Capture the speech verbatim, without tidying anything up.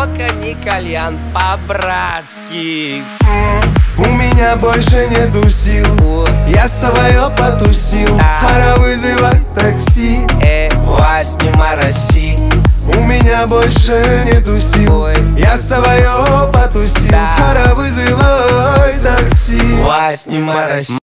только не кальян, по-братски. У меня больше нету сил, О. я свое потусил. А. Пора вызывать такси. Э, Вась, не мороси. У меня больше нету сил, Ой. я свое потусил. Да. Пора вызывать такси. Вась, не мороси.